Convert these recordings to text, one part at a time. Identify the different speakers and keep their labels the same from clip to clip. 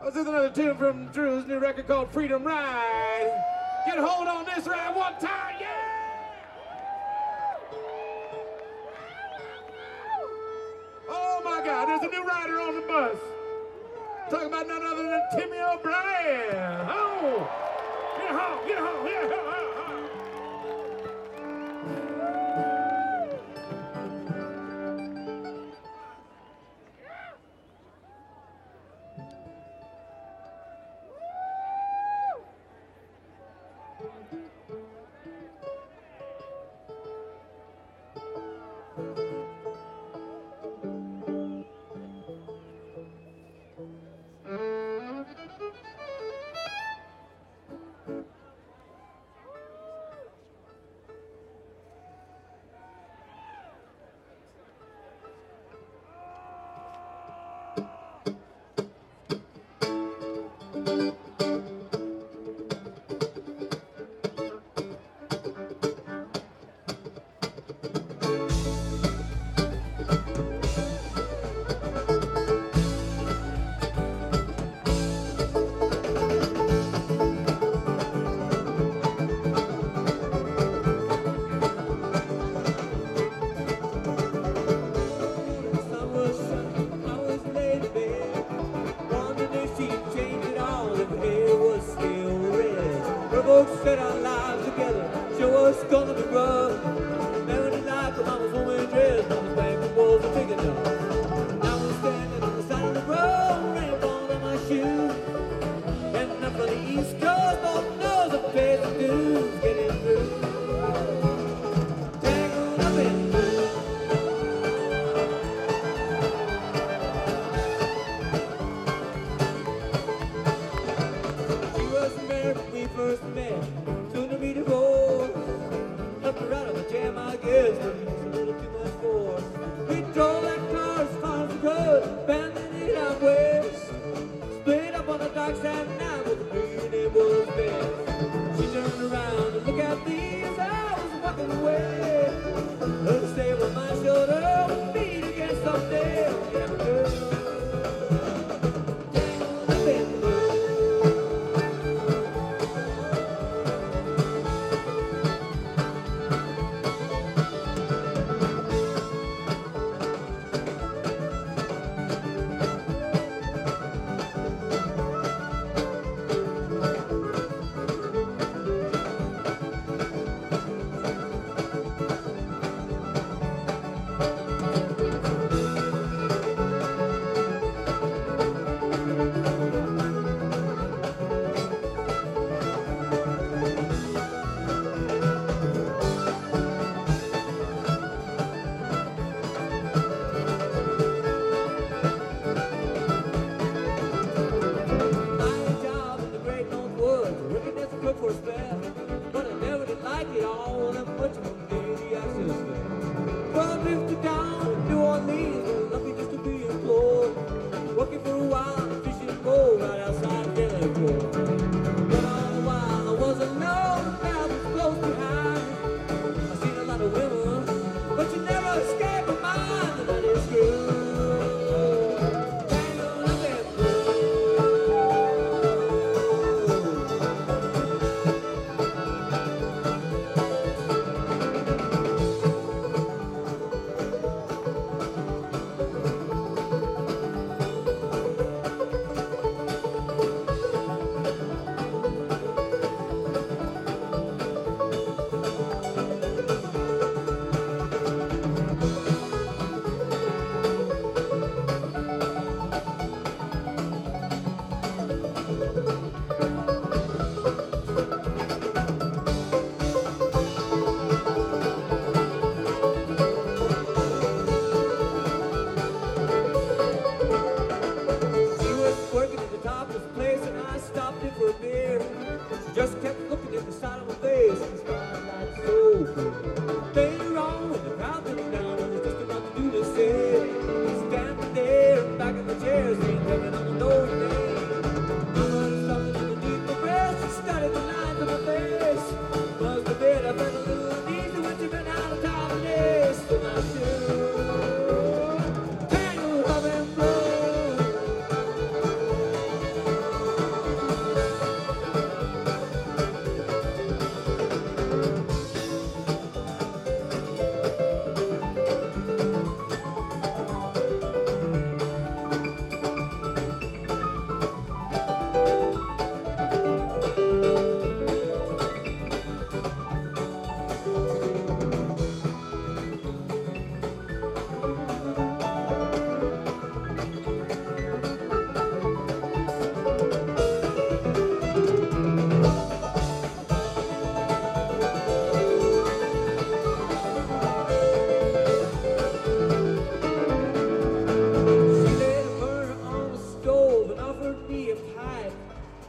Speaker 1: This is another tune from Drew's new record called Freedom Ride. Get a hold on this ride one time, yeah! Oh my God, there's a new rider on the bus. Talking about none other than Timmy O'Brien. Oh! Get home, get home, get home.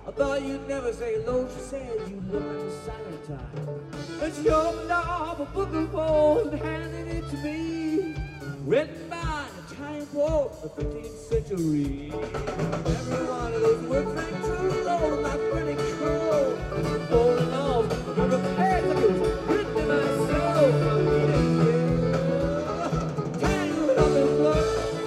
Speaker 2: I thought you'd never say hello, she said you look like a silent type. And she opened up a book of poems and handed it to me, written by an Italian poet of the 15th century. Every one of those words rang true, low like burning coal, falling off every page like it was written in my soul. Tangled up in blood.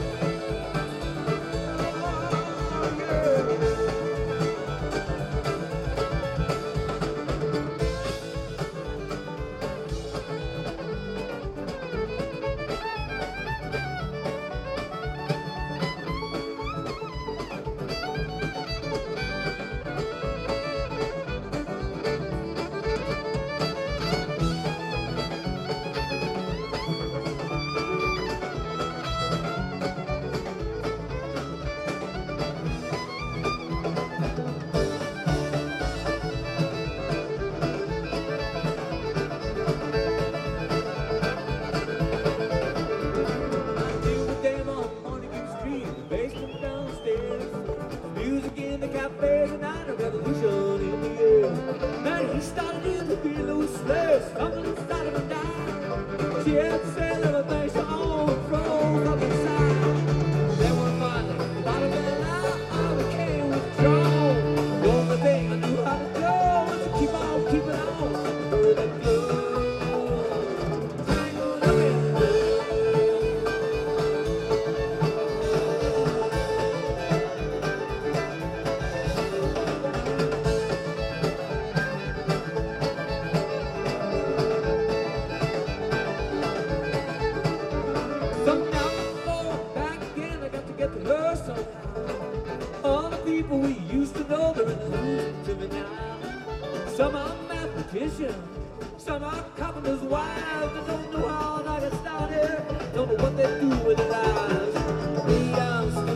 Speaker 2: Cafes and night, a revolution in the air. Man, he started in to be a little slave, something inside of a dime. She had to say everything she owned, froze up inside. Then one morning, the bottom fell out, I became withdrawn. The only thing I knew how to do was to keep on keeping on. Through the flow, tangled up in love. All the people we used to know, they're in the news to me now. Some are mathematicians, some are carpenters' wives. They don't know how I got started, don't know what they do with their lives. Me, I'm